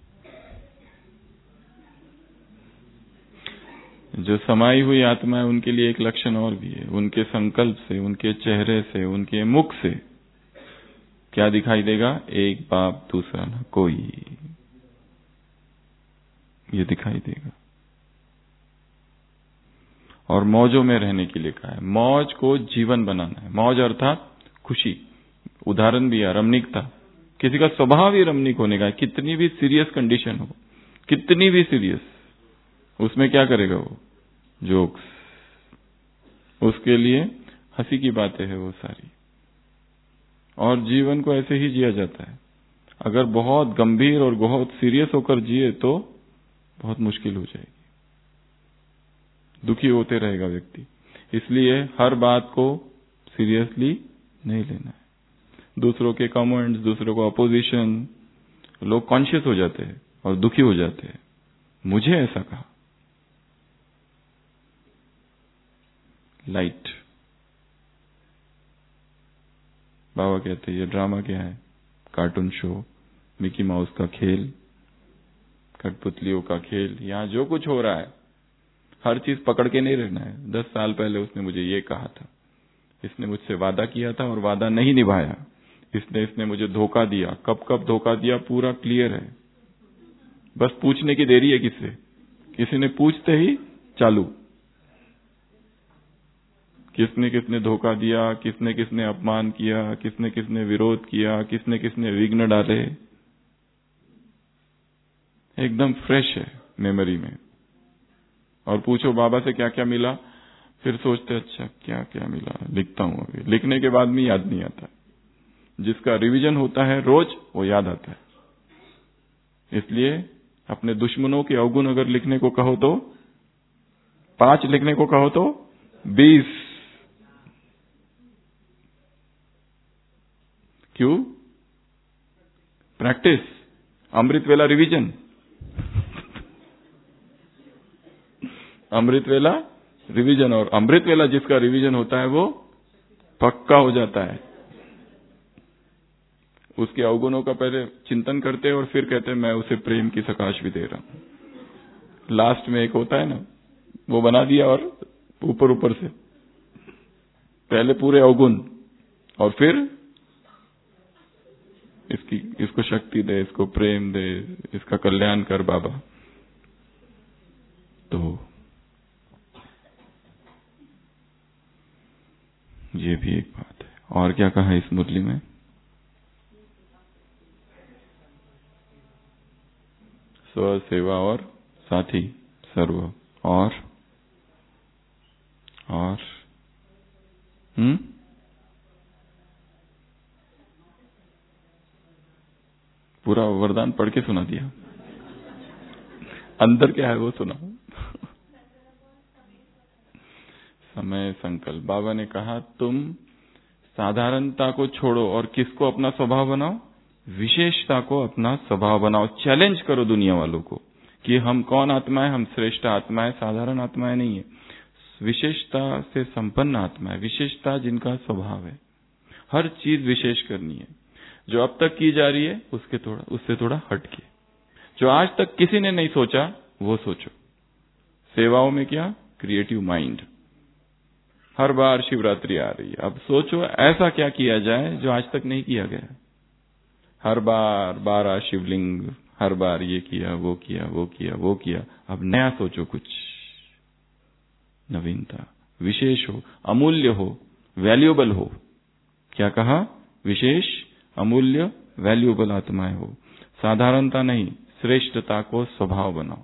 जो समाई हुई आत्मा है उनके लिए एक लक्षण और भी है। उनके संकल्प से, उनके चेहरे से, उनके मुख से क्या दिखाई देगा? एक बाप दूसरा न कोई, ये दिखाई देगा। और मौजों में रहने के लिए कहा है। मौज को जीवन बनाना है। मौज अर्थात खुशी। उदाहरण भी है रमणीकता। किसी का स्वभाव ही रमणीक होने का है, कितनी भी सीरियस कंडीशन हो, कितनी भी सीरियस, उसमें क्या करेगा वो? जोक्स। उसके लिए हंसी की बातें हैं वो सारी। और जीवन को ऐसे ही जिया जाता है। अगर बहुत गंभीर और बहुत सीरियस होकर जिए तो बहुत मुश्किल हो जाएगी, दुखी होते रहेगा व्यक्ति। इसलिए हर बात को सीरियसली नहीं लेना है। दूसरों के कमेंट्स, दूसरों को अपोजिशन, लोग कॉन्शियस हो जाते हैं और दुखी हो जाते हैं। मुझे ऐसा कहा। लाइट। बाबा कहते हैं ये ड्रामा क्या है? कार्टून शो, मिकी माउस का खेल, कठपुतलियों का खेल। यहां जो कुछ हो रहा है हर चीज पकड़ के नहीं रहना है। 10 साल पहले उसने मुझे ये कहा था, इसने मुझसे वादा किया था और वादा नहीं निभाया, इसने मुझे धोखा दिया, कब कब धोखा दिया पूरा क्लियर है। बस पूछने की देरी है किससे, किसी ने पूछते ही चालू, किसने किसने धोखा दिया, किसने किसने अपमान किया, किसने किसने विरोध किया, किसने किसने विघ्न डाले, एकदम फ्रेश है मेमोरी में। और पूछो बाबा से क्या क्या मिला, फिर सोचते अच्छा क्या क्या मिला, लिखता हूं। अभी लिखने के बाद में याद नहीं आता। जिसका रिवीजन होता है रोज वो याद आता है। इसलिए अपने दुश्मनों के अवगुण अगर लिखने को कहो तो 5, लिखने को कहो तो 20। क्यों? प्रैक्टिस, अमृत वेला रिवीजन। अमृत वेला रिवीजन, और अमृत वेला जिसका रिवीजन होता है वो पक्का हो जाता है। उसके अवगुणों का पहले चिंतन करते हैं और फिर कहते हैं मैं उसे प्रेम की सकाश भी दे रहा हूं। लास्ट में एक होता है ना, वो बना दिया और ऊपर ऊपर से पहले पूरे अवगुण और फिर इसको शक्ति दे, इसको प्रेम दे, इसका कल्याण कर बाबा। तो ये भी एक बात है। और क्या कहा इस मुरली में? स्व सेवा और साथी सर्व और पूरा वरदान पढ़ के सुना दिया, अंदर क्या है वो सुना। समय संकल्प। बाबा ने कहा तुम साधारणता को छोड़ो और किसको अपना स्वभाव बनाओ? विशेषता को अपना स्वभाव बनाओ। चैलेंज करो दुनिया वालों को कि हम कौन आत्मा है, हम श्रेष्ठ आत्मा है, साधारण आत्माएं नहीं है, विशेषता से संपन्न आत्मा है। विशेषता जिनका स्वभाव है, हर चीज विशेष करनी है। जो अब तक की जा रही है उससे थोड़ा हटके, जो आज तक किसी ने नहीं सोचा वो सोचो। सेवाओं में क्या? Creative mind. हर बार शिवरात्रि आ रही है, अब सोचो ऐसा क्या किया जाए जो आज तक नहीं किया गया। हर बार 12 शिवलिंग, हर बार ये किया वो किया वो किया वो किया। अब नया सोचो, कुछ नवीनता, विशेष हो, अमूल्य हो, वैल्यूएबल हो। क्या कहा? विशेष, अमूल्य, वैल्यूएबल आत्माएं हो। साधारणता नहीं, श्रेष्ठता को स्वभाव बनाओ,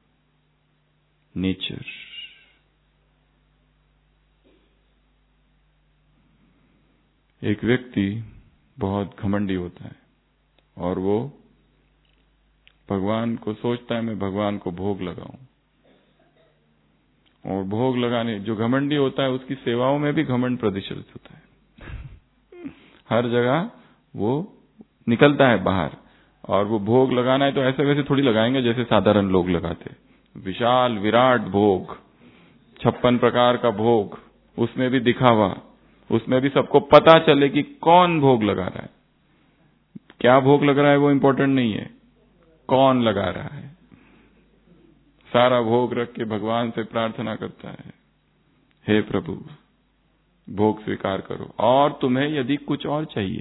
नेचर। एक व्यक्ति बहुत घमंडी होता है और वो भगवान को सोचता है मैं भगवान को भोग लगाऊं, और भोग लगाने, जो घमंडी होता है उसकी सेवाओं में भी घमंड प्रदर्शित होता है। हर जगह वो निकलता है बाहर, और वो भोग लगाना है तो ऐसे वैसे थोड़ी लगाएंगे जैसे साधारण लोग लगाते। विशाल विराट भोग, 56 प्रकार का भोग, उसमें भी दिखावा, उसमें भी सबको पता चले कि कौन भोग लगा रहा है। क्या भोग लग रहा है वो इंपॉर्टेंट नहीं है, कौन लगा रहा है। सारा भोग रख के भगवान से प्रार्थना करता है, हे प्रभु भोग स्वीकार करो, और तुम्हें यदि कुछ और चाहिए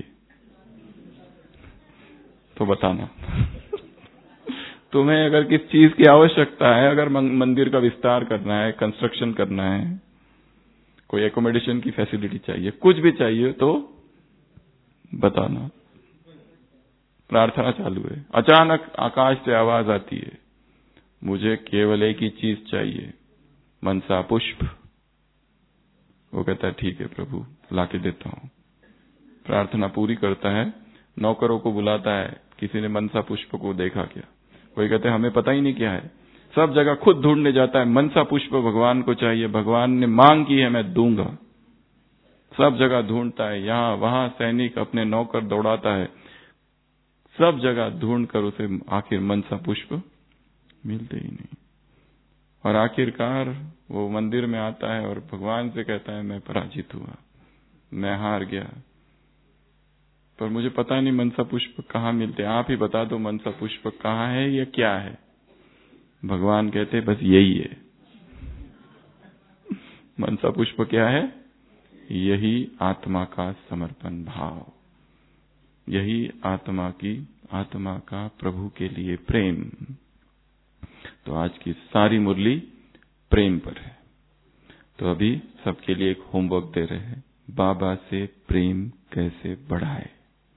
तो बताना। तुम्हें अगर किस चीज की आवश्यकता है, अगर मंदिर का विस्तार करना है, कंस्ट्रक्शन करना है, कोई एकोमोडेशन की फैसिलिटी चाहिए, कुछ भी चाहिए तो बताना। प्रार्थना चालू है, अचानक आकाश से आवाज आती है, मुझे केवल एक ही चीज चाहिए, मनसा पुष्प। वो कहता है ठीक है प्रभु, लाके देता हूं। प्रार्थना पूरी करता है, नौकरों को बुलाता है, किसी ने मनसा पुष्प को देखा क्या? कोई कहते हैं हमें पता ही नहीं क्या है। सब जगह खुद ढूंढने जाता है, मनसा पुष्प भगवान को चाहिए, भगवान ने मांग की है, मैं दूंगा। सब जगह ढूंढता है, यहां वहां सैनिक अपने नौकर दौड़ाता है, सब जगह ढूंढकर उसे आखिर मनसा पुष्प मिलते ही नहीं। और आखिरकार वो मंदिर में आता है और भगवान से कहता है मैं पराजित हुआ, मैं हार गया, पर मुझे पता नहीं मनसा पुष्प कहाँ मिलते, आप ही बता दो मनसा पुष्प कहाँ है या क्या है। भगवान कहते बस यही है, मनसा पुष्प क्या है? यही आत्मा का समर्पण भाव, यही आत्मा का प्रभु के लिए प्रेम। तो आज की सारी मुरली प्रेम पर है। तो अभी सबके लिए एक होमवर्क दे रहे हैं, बाबा से प्रेम कैसे बढ़ाए।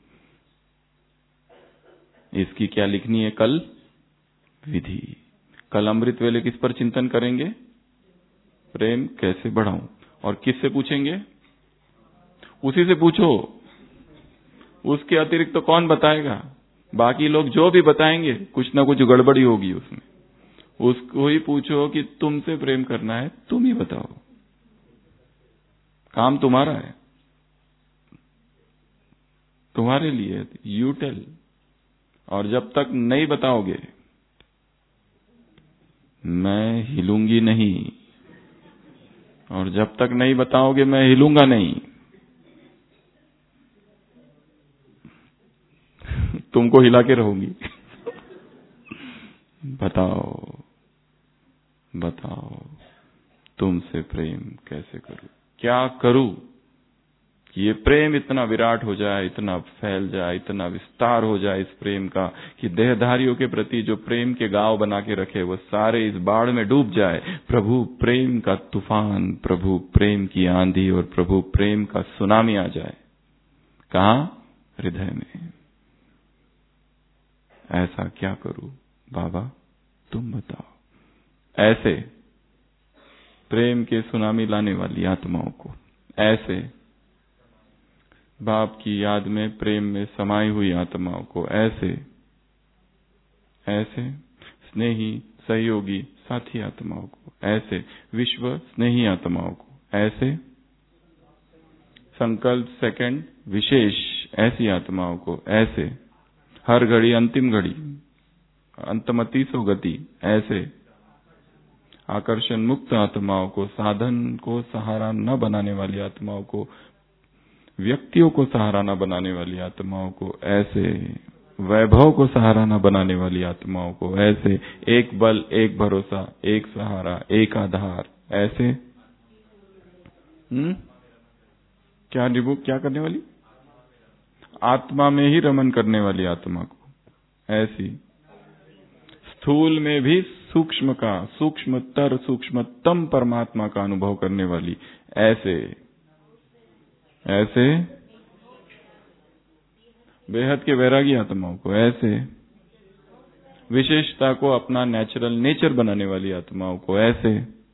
इसकी क्या लिखनी है कल? विधि। कल अमृत वेले किस पर चिंतन करेंगे? प्रेम कैसे बढ़ाऊं। और किससे पूछेंगे? उसी से पूछो, उसके अतिरिक्त तो कौन बताएगा? बाकी लोग जो भी बताएंगे कुछ ना कुछ गड़बड़ी होगी उसमें। उसको ही पूछो कि तुमसे प्रेम करना है, तुम ही बताओ, काम तुम्हारा है, तुम्हारे लिए, यू टेल। और जब तक नहीं बताओगे मैं हिलूंगी नहीं, और जब तक नहीं बताओगे मैं हिलूंगा नहीं। तुमको हिला के रहूंगी। बताओ बताओ, तुमसे प्रेम कैसे करूं, क्या करूं कि ये प्रेम इतना विराट हो जाए, इतना फैल जाए, इतना विस्तार हो जाए इस प्रेम का कि देहधारियों के प्रति जो प्रेम के गांव बना के रखे वो सारे इस बाढ़ में डूब जाए। प्रभु प्रेम का तूफान, प्रभु प्रेम की आंधी और प्रभु प्रेम का सुनामी आ जाए। कहां? हृदय में। ऐसा क्या करूं बाबा, तुम बताओ। ऐसे प्रेम के सुनामी लाने वाली आत्माओं को, ऐसे बाप की याद में प्रेम में समाई हुई आत्माओं को, ऐसे स्नेही सहयोगी साथी आत्माओं को, ऐसे विश्व स्नेही आत्माओं को, ऐसे संकल्प सेकंड विशेष ऐसी आत्माओं को, ऐसे हर घड़ी अंतिम घड़ी अंतमति सो गति, ऐसे आकर्षण मुक्त आत्माओं को, साधन को सहारा न बनाने वाली आत्माओं को, व्यक्तियों को सहारा न बनाने वाली आत्माओं को, ऐसे वैभव को सहारा न बनाने वाली आत्माओं को, ऐसे एक बल, एक भरोसा, एक सहारा, एक आधार, ऐसे क्या करने वाली? आत्मा में ही रमन करने वाली आत्मा को, ऐसी स्थूल में भी सूक्ष्म का, सूक्ष्मतर सूक्ष्मतम परमात्मा का अनुभव करने वाली, ऐसे बेहद के वैरागी आत्माओं को, ऐसे विशेषता को अपना नेचुरल नेचर बनाने वाली आत्माओं को, ऐसे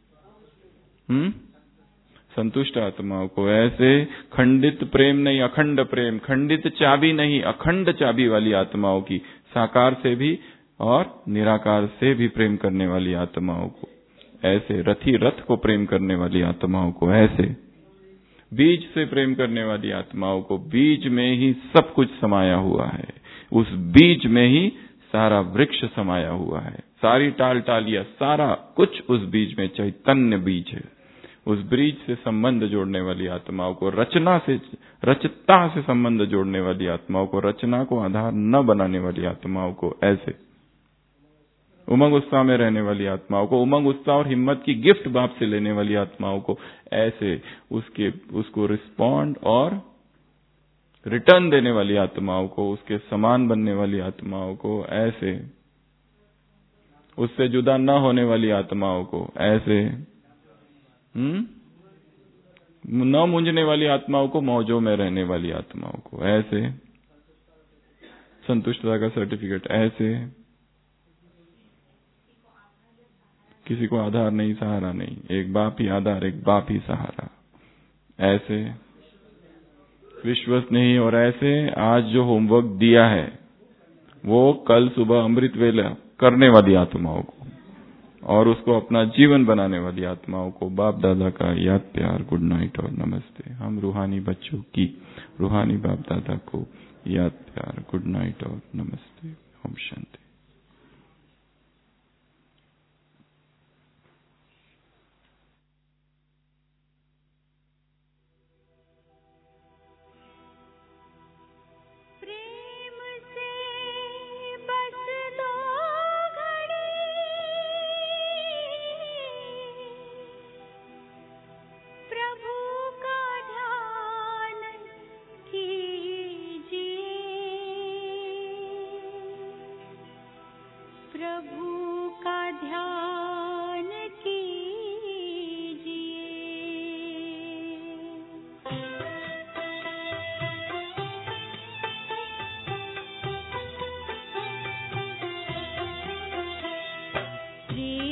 संतुष्ट आत्माओं को, ऐसे खंडित प्रेम नहीं अखंड प्रेम, खंडित चाबी नहीं अखंड चाबी वाली आत्माओं की, साकार से भी और निराकार से भी प्रेम करने वाली आत्माओं को, ऐसे रथी रथ को प्रेम करने वाली आत्माओं को, ऐसे बीज से प्रेम करने वाली आत्माओं को, बीज में ही सब कुछ समाया हुआ है, उस बीज में ही सारा वृक्ष समाया हुआ है, सारी टाल टालियां सारा कुछ उस बीज में चैतन्य बीज है। उस बीज से संबंध जोड़ने वाली आत्माओं को, रचता से संबंध जोड़ने वाली आत्माओं को, रचना को आधार न बनाने वाली आत्माओं को, ऐसे उमंग उत्साह में रहने वाली आत्माओं को, उमंग उत्साह और हिम्मत की गिफ्ट बाप से लेने वाली आत्माओं को, ऐसे उसको रिस्पॉन्ड और रिटर्न देने वाली आत्माओं को, उसके समान बनने वाली आत्माओं को, ऐसे उससे जुदा न होने वाली आत्माओं को, ऐसे न मूंझने वाली आत्माओं को, मौजों में रहने वाली आत्माओं को, ऐसे संतुष्टता का सर्टिफिकेट, ऐसे किसी को आधार नहीं सहारा नहीं, एक बाप ही आधार, एक बाप ही सहारा, ऐसे विश्वस नहीं। और ऐसे आज जो होमवर्क दिया है वो कल सुबह अमृत वेला करने वाली आत्माओं को और उसको अपना जीवन बनाने वाली आत्माओं को बाप दादा का याद प्यार, गुड नाइट और नमस्ते। हम रूहानी बच्चों की रूहानी बाप दादा को याद प्यार, गुड नाइट और नमस्ते। ओम शांति। जी